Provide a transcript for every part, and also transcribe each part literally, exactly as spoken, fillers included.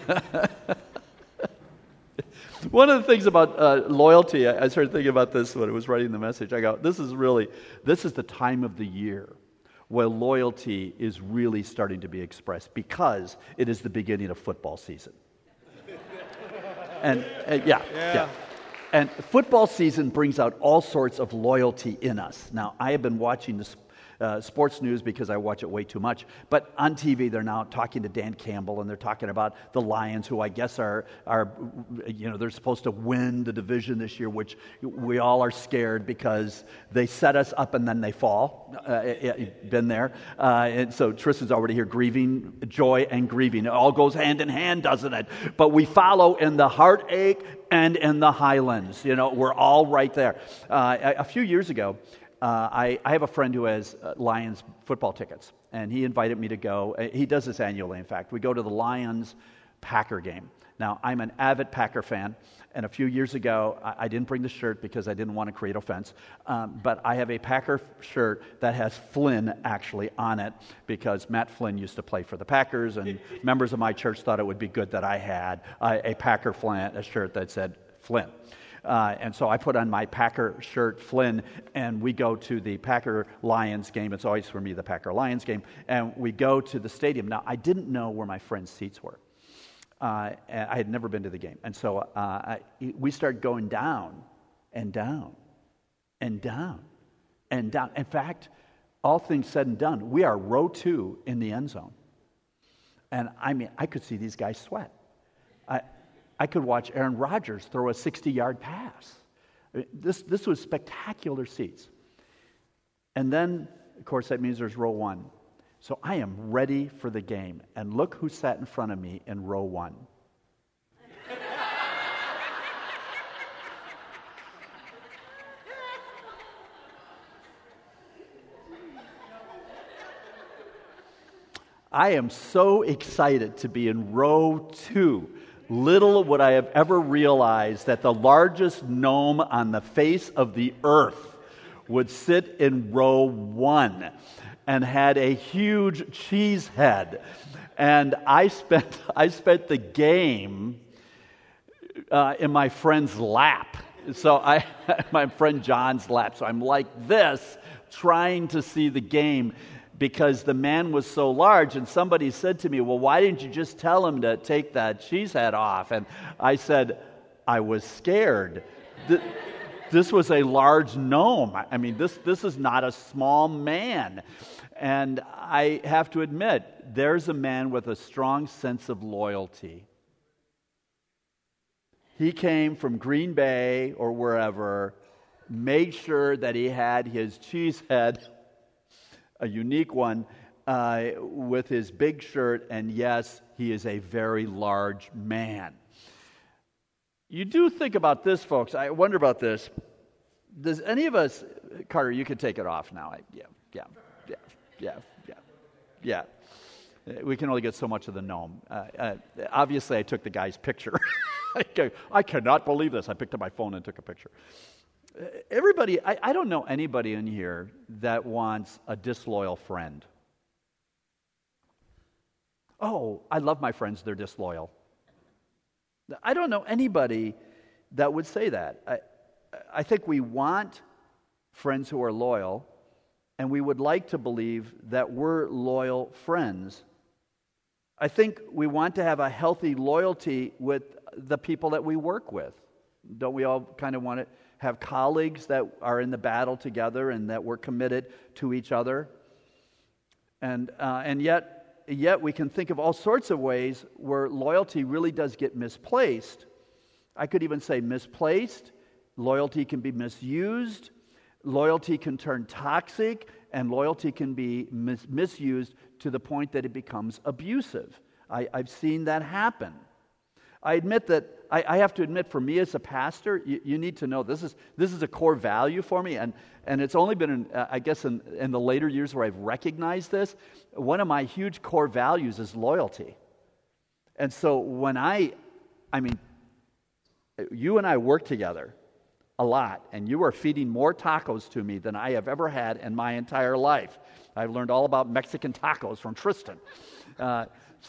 One of the things about uh, loyalty, I, I started thinking about this when I was writing the message. I go, this is really, this is the time of the year where loyalty is really starting to be expressed because it is the beginning of football season. and, and yeah, yeah, yeah. And football season brings out all sorts of loyalty in us. Now, I have been watching this Uh, sports news because I watch it way too much. But on T V, they're now talking to Dan Campbell, and they're talking about the Lions, who I guess are, are, you know, they're supposed to win the division this year, which we all are scared because they set us up and then they fall. Uh, been there. Uh, and so Tristan's already here grieving, joy and grieving. It all goes hand in hand, doesn't it? But we follow in the heartache and in the highlands. You know, we're all right there. Uh, a, a few years ago, Uh, I, I have a friend who has uh, Lions football tickets, and he invited me to go. Uh, he does this annually, in fact. We go to the Lions-Packer game. Now, I'm an avid Packer fan, and a few years ago, I, I didn't bring the shirt because I didn't want to create offense, um, but I have a Packer shirt that has Flynn actually on it because Matt Flynn used to play for the Packers, and members of my church thought it would be good that I had uh, a Packer Flynn, a shirt that said Flynn. Uh, and so I put on my Packer shirt, Flynn, and we go to the Packer-Lions game. It's always for me the Packer-Lions game. And we go to the stadium. Now, I didn't know where my friends' seats were. Uh, and I had never been to the game. And so uh, I, we started going down and down and down and down. In fact, all things said and done, we are row two in the end zone. And I mean, I could see these guys sweat. I I could watch Aaron Rodgers throw a sixty-yard pass. This this was spectacular seats. And then, of course, that means there's row one. So I am ready for the game. And look who sat in front of me in row one. I am so excited to be in row two. Little would I have ever realized that the largest gnome on the face of the earth would sit in row one and had a huge cheese head. And I spent I spent the game uh, in my friend's lap. So I, my friend John's lap. So I'm like this, trying to see the game, because the man was so large. And somebody said to me, well, why didn't you just tell him to take that cheese head off? And I said, I was scared. This was a large gnome. I mean, this, this is not a small man. And I have to admit, there's a man with a strong sense of loyalty. He came from Green Bay or wherever, made sure that he had his cheese head, a unique one, uh, with his big shirt, and yes, he is a very large man. You do think about this, folks. I wonder about this. Does any of us, Carter, you can take it off now. I, yeah, yeah, yeah, yeah, yeah, yeah. We can only get so much of the gnome. Uh, uh, obviously, I took the guy's picture. I cannot believe this. I picked up my phone and took a picture. Everybody, I, I don't know anybody in here that wants a disloyal friend. Oh, I love my friends, they're disloyal. I don't know anybody that would say that. I, I think we want friends who are loyal, and we would like to believe that we're loyal friends. I think we want to have a healthy loyalty with the people that we work with. Don't we all kind of want to have colleagues that are in the battle together and that we're committed to each other? And uh, and yet, yet we can think of all sorts of ways where loyalty really does get misplaced. I could even say misplaced. Loyalty can be misused. Loyalty can turn toxic, and loyalty can be mis- misused to the point that it becomes abusive. I, I've seen that happen. I admit that, I, I have to admit, for me as a pastor, you, you need to know this is this is a core value for me, and, and it's only been, in, uh, I guess, in, in the later years where I've recognized this. One of my huge core values is loyalty. And so when I, I mean, you and I work together a lot, and you are feeding more tacos to me than I have ever had in my entire life. I've learned all about Mexican tacos from Tristan. Uh, so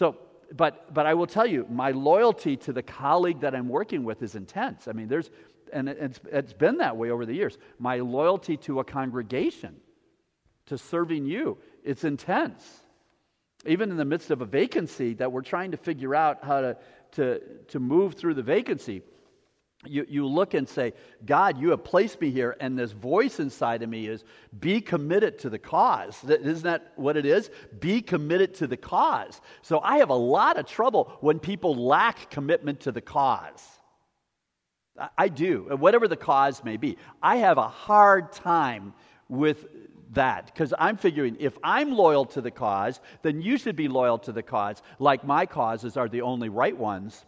but but I will tell you, my loyalty to the colleague that I'm working with is intense. I mean, there's, and it's it's been that way over the years. My loyalty to a congregation, to serving you, it's intense. Even in the midst of a vacancy that we're trying to figure out how to to to move through the vacancy, you you look and say, God, you have placed me here, and this voice inside of me is, be committed to the cause. Isn't that what it is? Be committed to the cause. So I have a lot of trouble when people lack commitment to the cause. I, I do, whatever the cause may be. I have a hard time with that, because I'm figuring if I'm loyal to the cause, then you should be loyal to the cause, like my causes are the only right ones.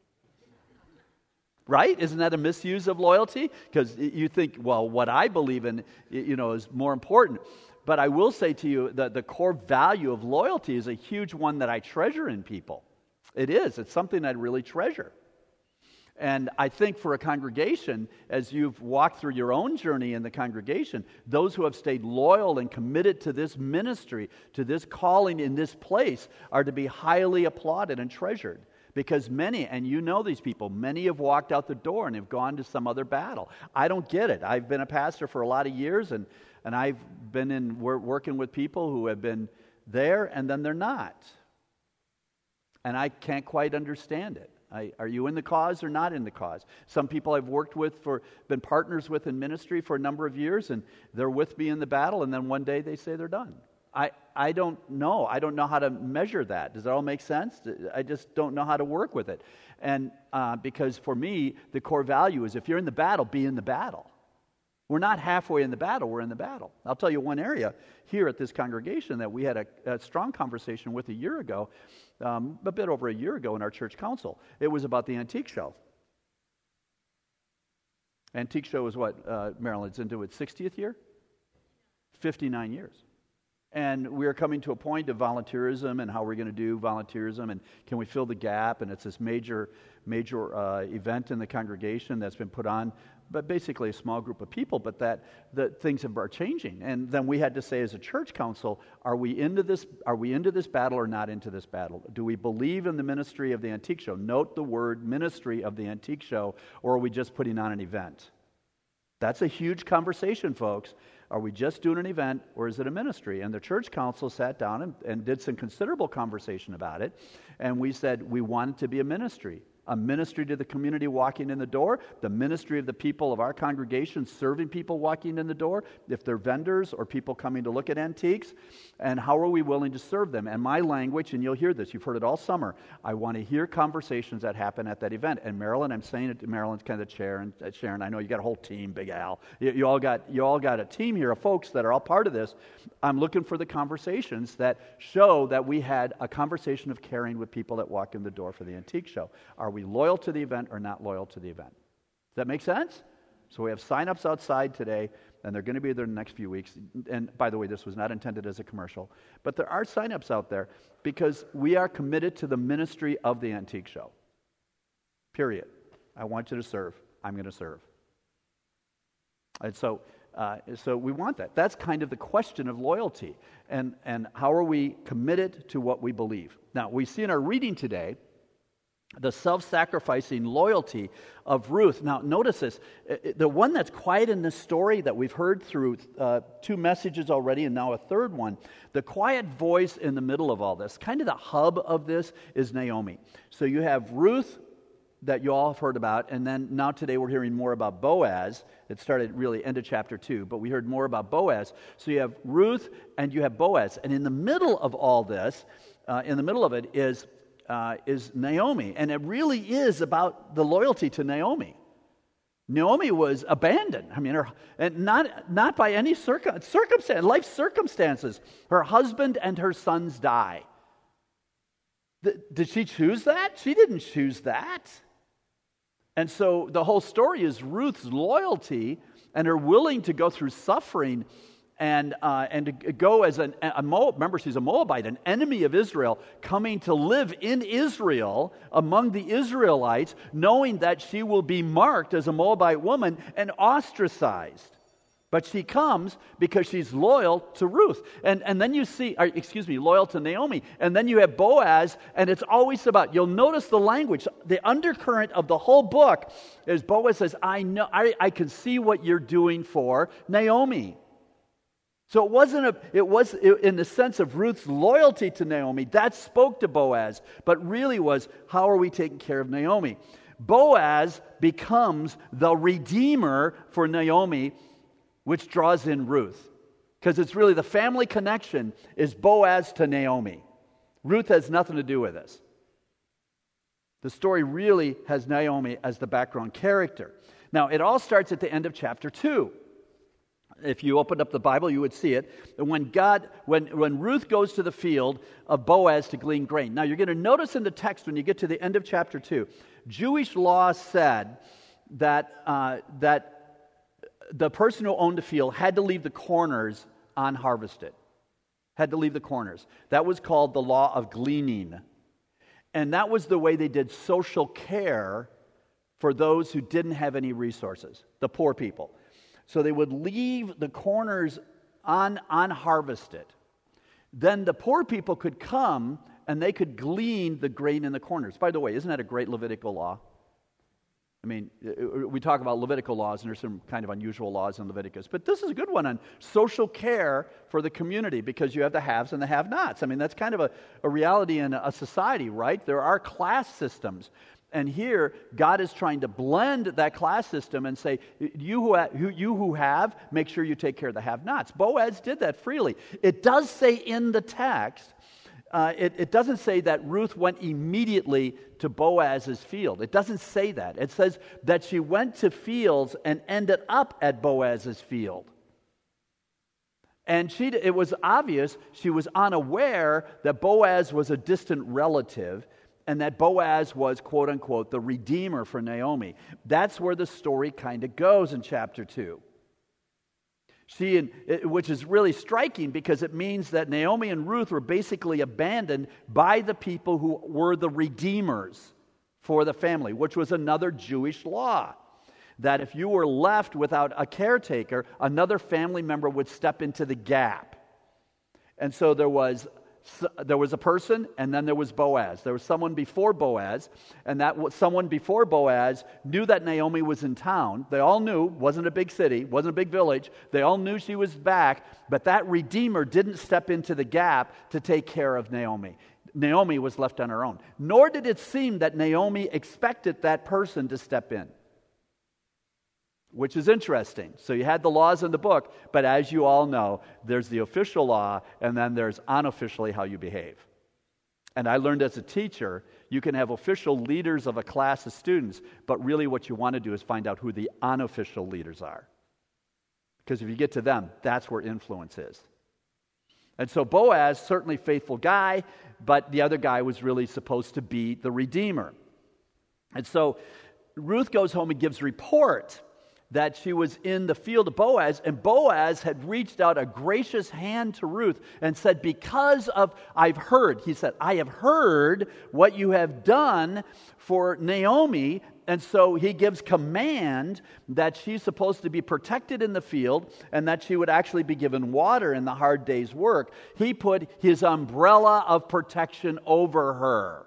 Right? Isn't that a misuse of loyalty? Because you think, well, what I believe in, you know, is more important. But I will say to you that the core value of loyalty is a huge one that I treasure in people. It is. It's something I really treasure. And I think for a congregation, as you've walked through your own journey in the congregation, those who have stayed loyal and committed to this ministry, to this calling in this place, are to be highly applauded and treasured. Because many, and you know these people, many have walked out the door and have gone to some other battle. I don't get it. I've been a pastor for a lot of years, and, and I've been in we're working with people who have been there and then they're not. And I can't quite understand it. I, are you in the cause or not in the cause? Some people I've worked with, for been partners with in ministry for a number of years, and they're with me in the battle, and then one day they say they're done. I, I don't know. I don't know how to measure that. Does that all make sense? I just don't know how to work with it. And uh, because for me, the core value is if you're in the battle, be in the battle. We're not halfway in the battle, we're in the battle. I'll tell you one area here at this congregation that we had a, a strong conversation with a year ago, um, a bit over a year ago in our church council. It was about the Antique Show. Antique Show is what, uh, Maryland's into its sixtieth year? fifty-nine years. And we're coming to a point of volunteerism and how we're going to do volunteerism and can we fill the gap, and it's this major, major uh, event in the congregation that's been put on, but basically a small group of people, but that, that things have, are changing. And then we had to say as a church council, are we into this, are we into this battle or not into this battle? Do we believe in the ministry of the Antique Show? Note the word ministry of the Antique Show, or are we just putting on an event? That's a huge conversation, folks. Are we just doing an event, or is it a ministry? And the church council sat down and, and did some considerable conversation about it. And we said we want it to be a ministry. A ministry to the community walking in the door, the ministry of the people of our congregation serving people walking in the door, if they're vendors or people coming to look at antiques, and how are we willing to serve them? And my language, and you'll hear this, you've heard it all summer, I want to hear conversations that happen at that event. And Marilyn, I'm saying it to Marilyn's kind of the chair, and uh, Sharon, I know you got a whole team, Big Al. You, you all got you all got a team here of folks that are all part of this. I'm looking for the conversations that show that we had a conversation of caring with people that walk in the door for the Antique Show. Are we loyal to the event or not loyal to the event? Does that make sense? So we have sign-ups outside today, and they're going to be there in the next few weeks. And by the way, this was not intended as a commercial, but there are sign-ups out there because we are committed to the ministry of the Antique Show. Period. I want you to serve. I'm going to serve. And so uh, so we want that. That's kind of the question of loyalty. And, and how are we committed to what we believe? Now, we see in our reading today the self-sacrificing loyalty of Ruth. Now, notice this. The one that's quiet in this story that we've heard through uh, two messages already and now a third one, the quiet voice in the middle of all this, kind of the hub of this, is Naomi. So you have Ruth that you all have heard about, and then now today we're hearing more about Boaz. It started really end of chapter two, but we heard more about Boaz. So you have Ruth and you have Boaz. And in the middle of all this, uh, in the middle of it is Uh, is Naomi, and it really is about the loyalty to Naomi. Naomi was abandoned. I mean, her, and not not by any circum, circumstance, life circumstances. Her husband and her sons die. Th- did she choose that? She didn't choose that. And so the whole story is Ruth's loyalty and her willing to go through suffering and uh, and to go as an, a Moab, remember she's a Moabite, an enemy of Israel, coming to live in Israel among the Israelites, knowing that she will be marked as a Moabite woman and ostracized. But she comes because she's loyal to Ruth. And, and then you see, or, excuse me, loyal to Naomi. And then you have Boaz, and it's always about, you'll notice the language, the undercurrent of the whole book is Boaz says, I know, I, I can see what you're doing for Naomi. So it wasn't a, it was in the sense of Ruth's loyalty to Naomi, that spoke to Boaz, but really was, how are we taking care of Naomi? Boaz becomes the redeemer for Naomi, which draws in Ruth. Because it's really the family connection is Boaz to Naomi. Ruth has nothing to do with this. The story really has Naomi as the background character. Now, it all starts at the end of chapter two. If you opened up the Bible, you would see it. And when God, when, when Ruth goes to the field of Boaz to glean grain. Now, you're going to notice in the text when you get to the end of chapter two, Jewish law said that uh, that the person who owned the field had to leave the corners unharvested. Had to leave the corners. That was called the law of gleaning. And that was the way they did social care for those who didn't have any resources, the poor people. So they would leave the corners un, unharvested. Then the poor people could come and they could glean the grain in the corners. By the way, isn't that a great Levitical law? I mean, we talk about Levitical laws, and there's some kind of unusual laws in Leviticus. But this is a good one on social care for the community, because you have the haves and the have-nots. I mean, that's kind of a, a reality in a society, right? There are class systems. And here, God is trying to blend that class system and say, you who, ha- you who have, make sure you take care of the have-nots. Boaz did that freely. It does say in the text, uh, it, it doesn't say that Ruth went immediately to Boaz's field. It doesn't say that. It says that she went to fields and ended up at Boaz's field. And she, it was obvious she was unaware that Boaz was a distant relative, and that Boaz was, quote unquote, the redeemer for Naomi. That's where the story kind of goes in chapter two. She, which is really striking, because it means that Naomi and Ruth were basically abandoned by the people who were the redeemers for the family, which was another Jewish law. That if you were left without a caretaker, another family member would step into the gap. And so there was There was a person, and then there was Boaz. There was someone before Boaz, and that someone before Boaz knew that Naomi was in town. They all knew, wasn't a big city, wasn't a big village. They all knew she was back, but that redeemer didn't step into the gap to take care of Naomi. Naomi was left on her own. Nor did it seem that Naomi expected that person to step in, which is interesting. So you had the laws in the book, but as you all know, there's the official law, and then there's unofficially how you behave. And I learned as a teacher, you can have official leaders of a class of students, but really what you want to do is find out who the unofficial leaders are. Because if you get to them, that's where influence is. And so Boaz, certainly faithful guy, but the other guy was really supposed to be the redeemer. And so Ruth goes home and gives report that she was in the field of Boaz, and Boaz had reached out a gracious hand to Ruth and said, because of, I've heard, he said, I have heard what you have done for Naomi, and so he gives command that she's supposed to be protected in the field and that she would actually be given water in the hard day's work. He put his umbrella of protection over her.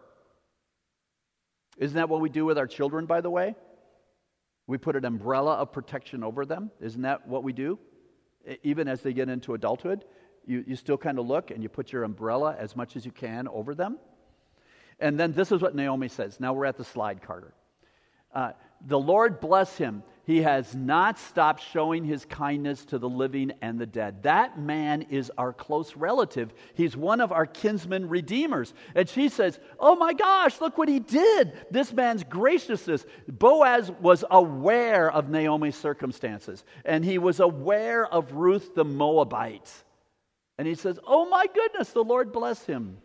Isn't that what we do with our children, by the way? We put an umbrella of protection over them. Isn't that what we do? Even as they get into adulthood, you, you still kind of look and you put your umbrella as much as you can over them. And then this is what Naomi says. Now we're at the slide, Carter. Uh, the Lord bless him. He has not stopped showing his kindness to the living and the dead. That man is our close relative. He's one of our kinsman redeemers. And she says, oh my gosh, look what he did. This man's graciousness. Boaz was aware of Naomi's circumstances. And he was aware of Ruth the Moabite. And he says, oh my goodness, the Lord bless him.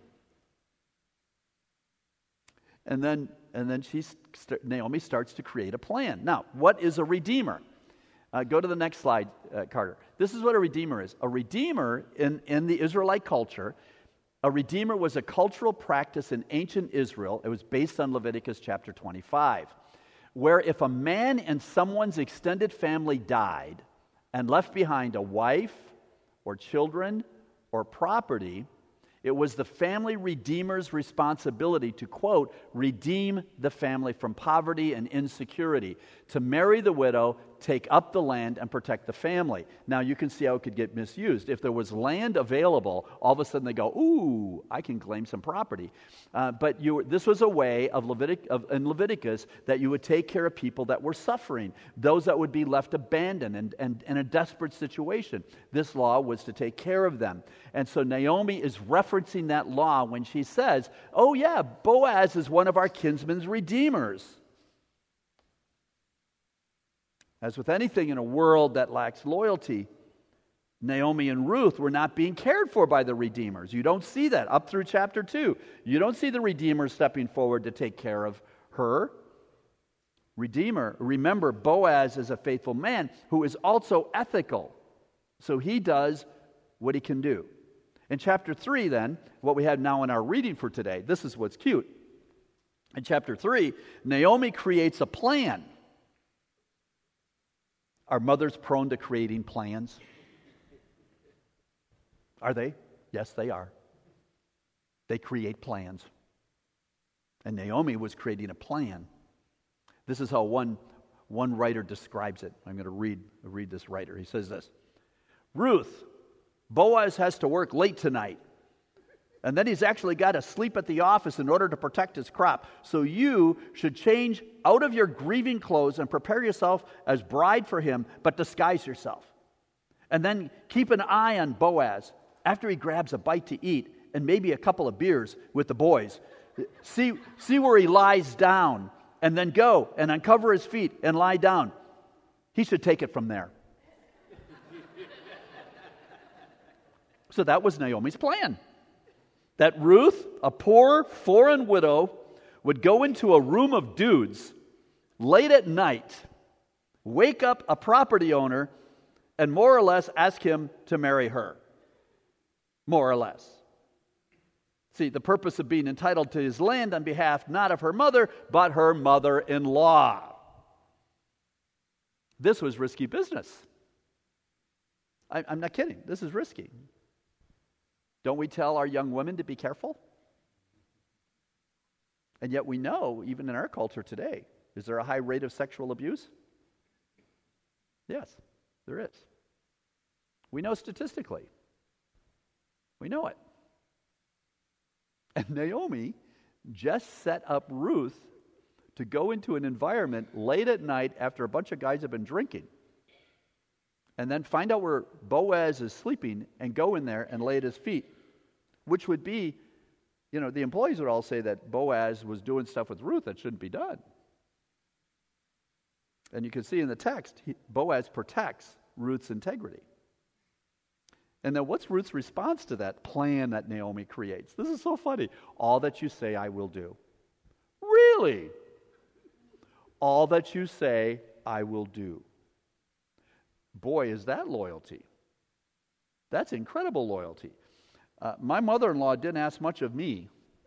And then And then she, Naomi starts to create a plan. Now, what is a redeemer? Uh, go to the next slide, uh, Carter. This is what a redeemer is. A redeemer in, in the Israelite culture, a redeemer was a cultural practice in ancient Israel. It was based on Leviticus chapter twenty-five, where if a man in someone's extended family died, and left behind a wife or children or property, it was the family redeemer's responsibility to, quote, redeem the family from poverty and insecurity, to marry the widow, take up the land, and protect the family. Now, you can see how it could get misused. If there was land available, all of a sudden they go, ooh, I can claim some property. Uh, but you, this was a way of, Levitic, of in Leviticus that you would take care of people that were suffering, those that would be left abandoned and, and in a desperate situation. This law was to take care of them. And so Naomi is referencing that law when she says, oh yeah, Boaz is one of our kinsman's redeemers. As with anything in a world that lacks loyalty, Naomi and Ruth were not being cared for by the redeemers. You don't see that up through chapter two. You don't see the redeemer stepping forward to take care of her. Redeemer, remember, Boaz is a faithful man who is also ethical. So he does what he can do. In chapter three, then, what we have now in our reading for today, this is what's cute. In chapter three, Naomi creates a plan. Are mothers prone to creating plans? Are they? Yes, they are. They create plans. And Naomi was creating a plan. This is how one, one writer describes it. I'm going to read, read this writer. He says this. Ruth, Boaz has to work late tonight. And then he's actually got to sleep at the office in order to protect his crop. So you should change out of your grieving clothes and prepare yourself as bride for him, but disguise yourself. And then keep an eye on Boaz after he grabs a bite to eat and maybe a couple of beers with the boys. See, see where he lies down, and then go and uncover his feet and lie down. He should take it from there. So that was Naomi's plan. That Ruth, a poor foreign widow, would go into a room of dudes late at night, wake up a property owner, and more or less ask him to marry her. More or less. See, the purpose of being entitled to his land on behalf not of her mother, but her mother-in-law. This was risky business. I, I'm not kidding. This is risky. Don't we tell our young women to be careful? And yet we know, even in our culture today, is there a high rate of sexual abuse? Yes, there is. We know statistically. We know it. And Naomi just set up Ruth to go into an environment late at night after a bunch of guys have been drinking. And then find out where Boaz is sleeping and go in there and lay at his feet. Which would be, you know, the employees would all say that Boaz was doing stuff with Ruth that shouldn't be done. And you can see in the text, he, Boaz protects Ruth's integrity. And then what's Ruth's response to that plan that Naomi creates? This is so funny. All that you say, I will do. Really? All that you say, I will do. Boy, is that loyalty. That's incredible loyalty. Uh, my mother-in-law didn't ask much of me.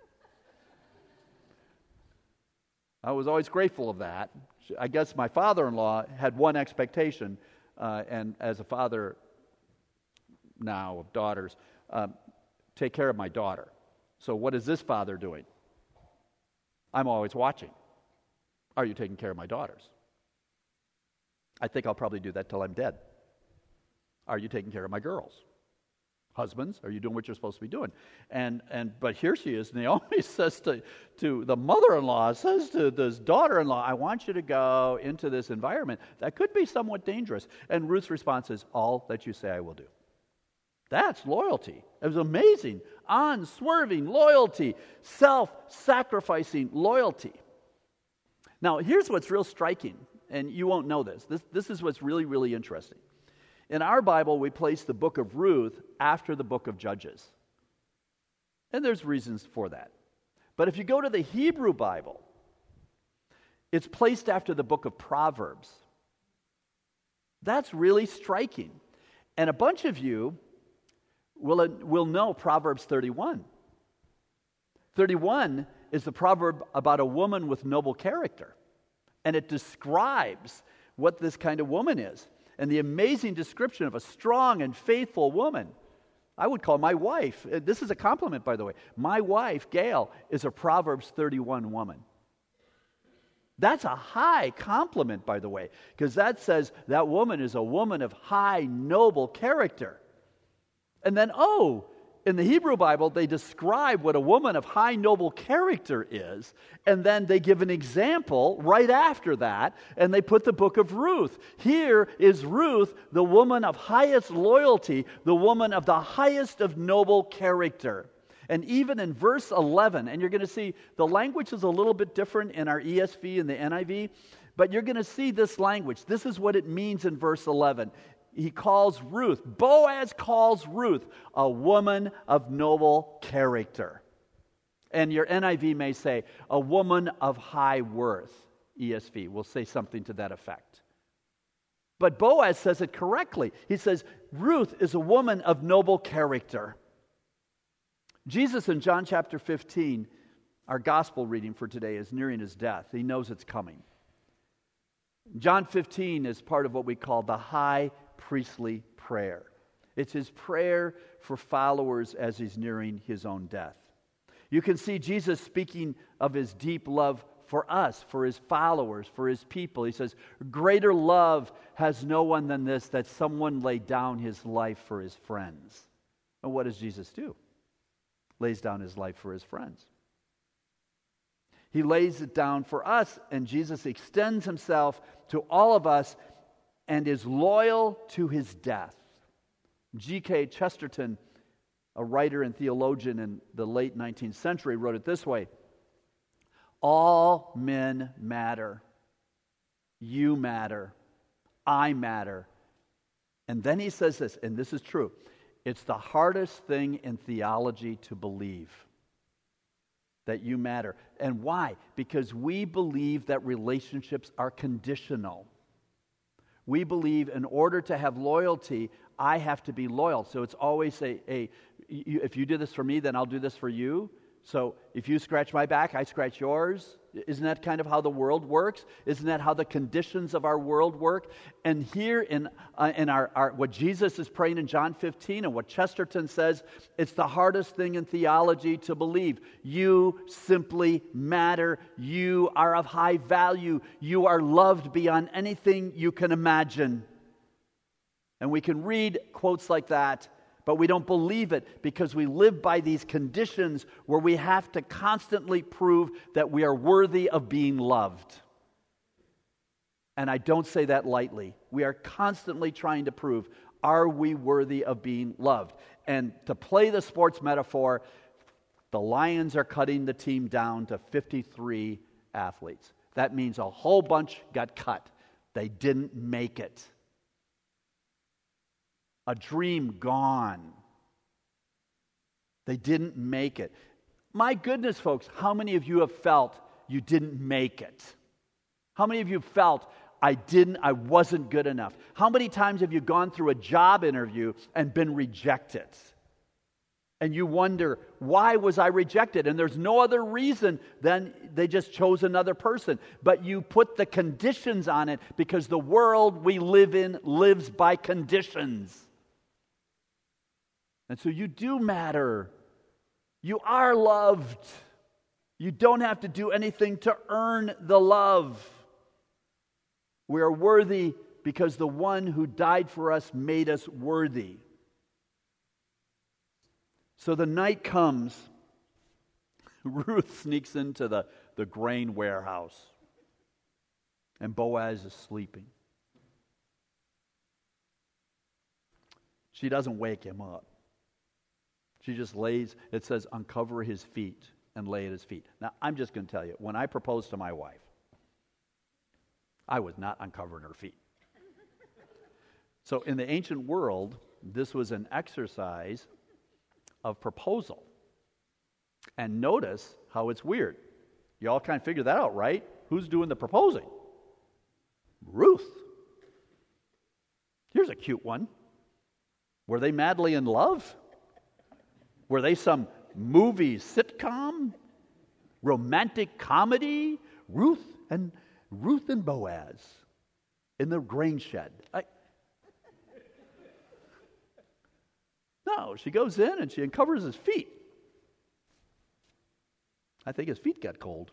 I was always grateful of that. I guess my father-in-law had one expectation, uh, and as a father now of daughters, um, take care of my daughter. So what is this father doing? I'm always watching. Are you taking care of my daughters? I think I'll probably do that till I'm dead. Are you taking care of my girls? Husbands, are you doing what you're supposed to be doing? And and but here she is. Naomi says to, to the mother-in-law, says to this daughter-in-law, I want you to go into this environment that could be somewhat dangerous. And Ruth's response is, all that you say I will do. That's loyalty. It was amazing. Unswerving loyalty. Self-sacrificing loyalty. Now, here's what's real striking, and you won't know this. This, this is what's really, really interesting. In our Bible, we place the book of Ruth after the book of Judges. And there's reasons for that. But if you go to the Hebrew Bible, it's placed after the book of Proverbs. That's really striking. And a bunch of you will, will know Proverbs thirty-one. thirty-one is the proverb about a woman with noble character. And it describes what this kind of woman is. and the amazing description of a strong and faithful woman. I would call my wife, this is a compliment, by the way, my wife, Gail, is a Proverbs thirty-one woman. That's a high compliment, by the way, because that says that woman is a woman of high, noble character. And then, oh, in the Hebrew Bible, they describe what a woman of high, noble character is, and then they give an example right after that, and they put the book of Ruth. Here is Ruth, the woman of highest loyalty, the woman of the highest of noble character. And even in verse eleven, and you're going to see the language is a little bit different in our E S V and the N I V, but you're going to see this language. This is what it means in verse eleven. He calls Ruth, Boaz calls Ruth a woman of noble character. And your N I V may say, a woman of high worth. E S V will say something to that effect. But Boaz says it correctly. He says, Ruth is a woman of noble character. Jesus in John chapter fifteen, our gospel reading for today, is nearing his death. He knows it's coming. John fifteen is part of what we call the high priestly prayer. It's his prayer for followers as he's nearing his own death. You can see Jesus speaking of his deep love for us, for his followers, for his people. He says, greater love has no one than this, that someone laid down his life for his friends. And what does Jesus do? Lays down his life for his friends. He lays it down for us, and Jesus extends himself to all of us and is loyal to his death. G K Chesterton, a writer and theologian in the late nineteenth century, wrote it this way: all men matter. You matter. I matter. And then he says this, and this is true, it's the hardest thing in theology to believe that you matter. And why? Because we believe that relationships are conditional. We believe in order to have loyalty, I have to be loyal. So it's always a, a you, if you do this for me, then I'll do this for you. So if you scratch my back, I scratch yours. Isn't that kind of how the world works? Isn't that how the conditions of our world work? And here in uh, in our, our what Jesus is praying in John fifteen and what Chesterton says, it's the hardest thing in theology to believe. You simply matter. You are of high value. You are loved beyond anything you can imagine. And we can read quotes like that, but we don't believe it because we live by these conditions where we have to constantly prove that we are worthy of being loved. And I don't say that lightly. We are constantly trying to prove, are we worthy of being loved? And to play the sports metaphor, the Lions are cutting the team down to fifty-three athletes. That means a whole bunch got cut. They didn't make it. A dream gone. They didn't make it. My goodness, folks, how many of you have felt you didn't make it? How many of you felt I didn't, I wasn't good enough? How many times have you gone through a job interview and been rejected? And you wonder, why was I rejected? And there's no other reason than they just chose another person. But you put the conditions on it because the world we live in lives by conditions. And so you do matter. You are loved. You don't have to do anything to earn the love. We are worthy because the one who died for us made us worthy. So the night comes. Ruth sneaks into the, the grain warehouse. And Boaz is sleeping. She doesn't wake him up. She just lays, it says, uncover his feet and lay at his feet. Now, I'm just going to tell you, when I proposed to my wife, I was not uncovering her feet. So in the ancient world, this was an exercise of proposal. And notice how it's weird. You all kind of figure that out, right? Who's doing the proposing? Ruth. Here's a cute one. Were they madly in love? Were they some movie sitcom? Romantic comedy? Ruth and Ruth and Boaz in the grain shed. I, No, she goes in and she uncovers his feet. I think his feet got cold.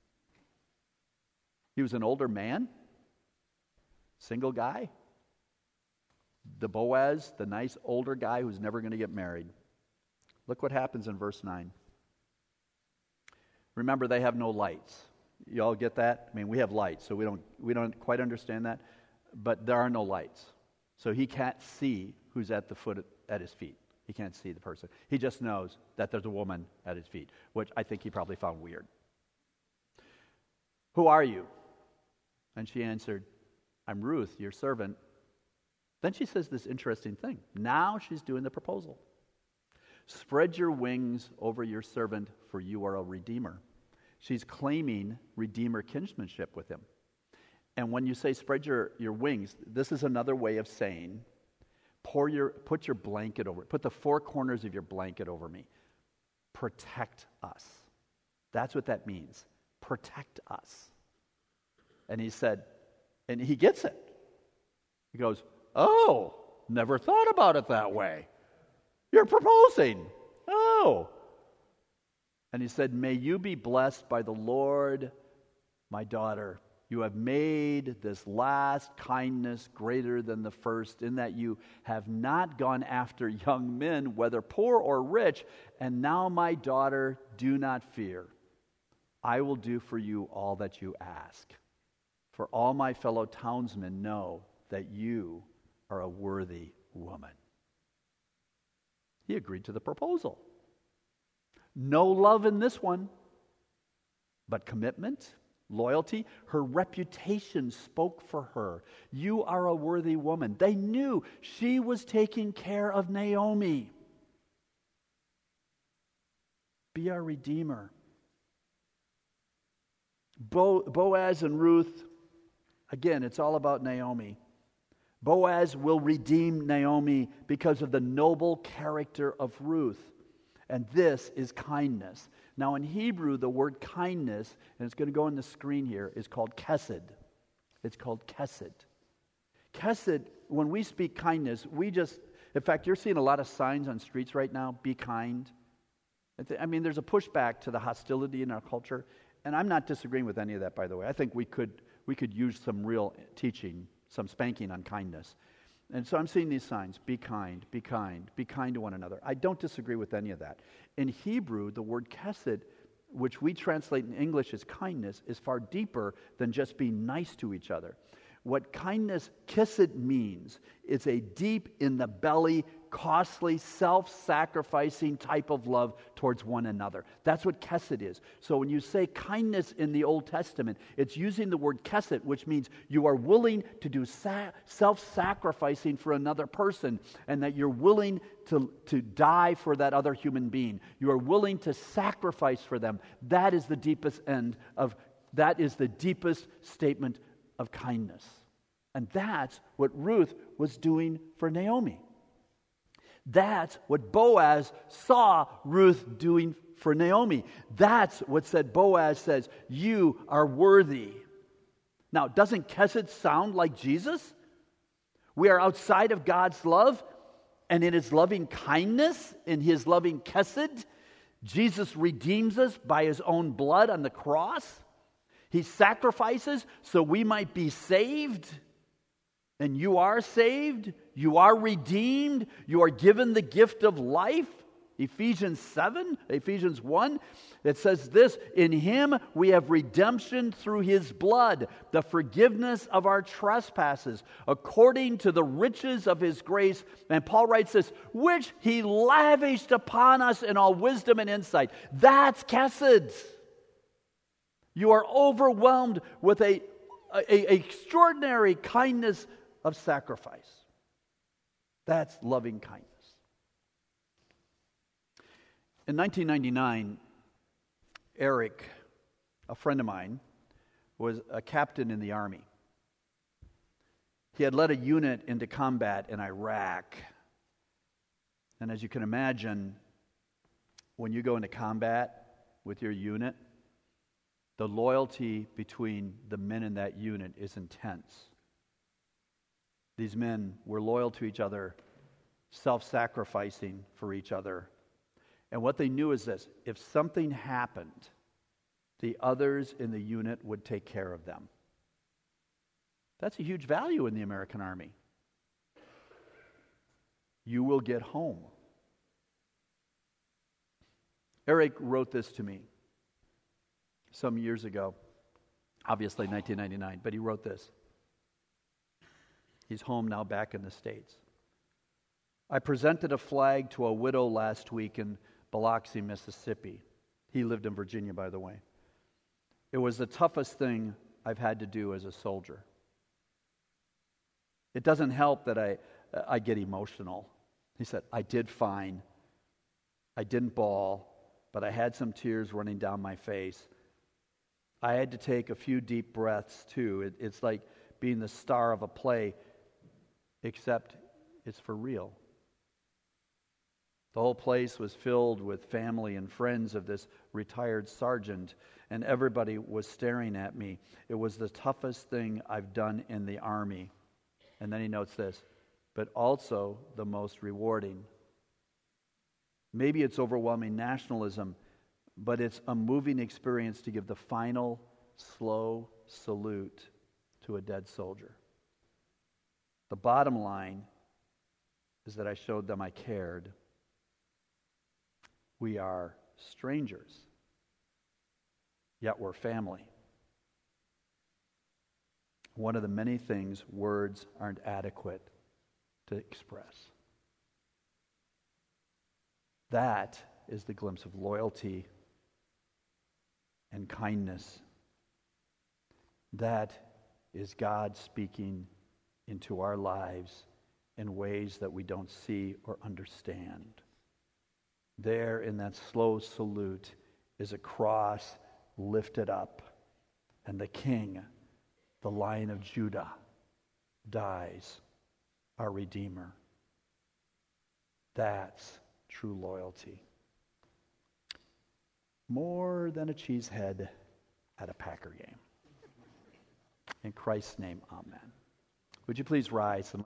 He was an older man, single guy. The Boaz, the nice older guy who's never going to get married. Look what happens in verse nine. Remember, they have no lights. You all get that? I mean, we have lights, so we don't we don't quite understand that. But there are no lights. So he can't see who's at the foot at his feet. He can't see the person. He just knows that there's a woman at his feet, which I think he probably found weird. Who are you? And she answered, I'm Ruth, your servant. Then she says this interesting thing. Now she's doing the proposal. Spread your wings over your servant, for you are a redeemer. She's claiming redeemer kinsmanship with him. And when you say spread your, your wings, this is another way of saying, pour your, put your blanket over, put the four corners of your blanket over me. Protect us. That's what that means. Protect us. And he said, and he gets it. He goes, oh, never thought about it that way. You're proposing. Oh. And he said, may you be blessed by the Lord, my daughter. You have made this last kindness greater than the first, in that you have not gone after young men, whether poor or rich. And now, my daughter, do not fear. I will do for you all that you ask. For all my fellow townsmen know that you are a worthy woman. He agreed to the proposal. No love in this one, but commitment, loyalty. Her reputation spoke for her. You are a worthy woman. They knew she was taking care of Naomi. Be our redeemer. Bo- Boaz and Ruth, again, it's all about Naomi. Boaz will redeem Naomi because of the noble character of Ruth. And this is kindness. Now in Hebrew, the word kindness, and it's going to go on the screen here, is called kesed. It's called kesed. Kesed, when we speak kindness, we just, in fact, you're seeing a lot of signs on streets right now, be kind. I mean, there's a pushback to the hostility in our culture, and I'm not disagreeing with any of that, by the way. I think we could we could use some real teaching, some spanking on kindness. And so I'm seeing these signs, be kind, be kind, be kind to one another. I don't disagree with any of that. In Hebrew, the word kesed, which we translate in English as kindness, is far deeper than just being nice to each other. What kindness, kesed, means is a deep in the belly, costly, self-sacrificing type of love towards one another. That's what kesed is. So when you say kindness in the Old Testament, it's using the word kesed, which means you are willing to do sa- self-sacrificing for another person, and that you're willing to, to die for that other human being. You are willing to sacrifice for them. That is the deepest end of, that is the deepest statement of kindness. And that's what Ruth was doing for Naomi. That's what Boaz saw Ruth doing for Naomi. That's what said Boaz says, you are worthy. Now, doesn't kesed sound like Jesus? We are outside of God's love, and in his loving kindness, in his loving kesed, Jesus redeems us by his own blood on the cross. He sacrifices so we might be saved. And you are saved. You are redeemed. You are given the gift of life. Ephesians seven, Ephesians one, it says this, in him we have redemption through his blood, the forgiveness of our trespasses, according to the riches of his grace. And Paul writes this, which he lavished upon us in all wisdom and insight. That's kesed. You are overwhelmed with a, a, a extraordinary kindness of sacrifice. That's loving kindness. In nineteen ninety-nine, Eric, a friend of mine, was a captain in the Army. He had led a unit into combat in Iraq. And as you can imagine, when you go into combat with your unit, the loyalty between the men in that unit is intense. These men were loyal to each other self-sacrificing for each other. And what they knew is this: if something happened, the others in the unit would take care of them. That's a huge value in the American Army. You will get home. Eric wrote this to me some years ago, obviously nineteen ninety-nine, but he wrote this. He's home now, back in the States. I presented a flag to a widow last week in Biloxi, Mississippi. He lived in Virginia, by the way. It was the toughest thing I've had to do as a soldier. It doesn't help that I, I get emotional. He said, I did fine. I didn't bawl, but I had some tears running down my face. I had to take a few deep breaths, too. It, it's like being the star of a play, except it's for real. The whole place was filled with family and friends of this retired sergeant, and everybody was staring at me. It was the toughest thing I've done in the Army. And then he notes this, but also the most rewarding. Maybe it's overwhelming nationalism, but it's a moving experience to give the final slow salute to a dead soldier. The bottom line is that I showed them I cared. We are strangers, yet we're family. One of the many things words aren't adequate to express. That is the glimpse of loyalty and kindness. That is God speaking into our lives in ways that we don't see or understand. There in that slow salute is a cross lifted up, and the King, the Lion of Judah, dies, our Redeemer. That's true loyalty. More than a cheesehead at a Packer game. In Christ's name, amen. Would you please rise and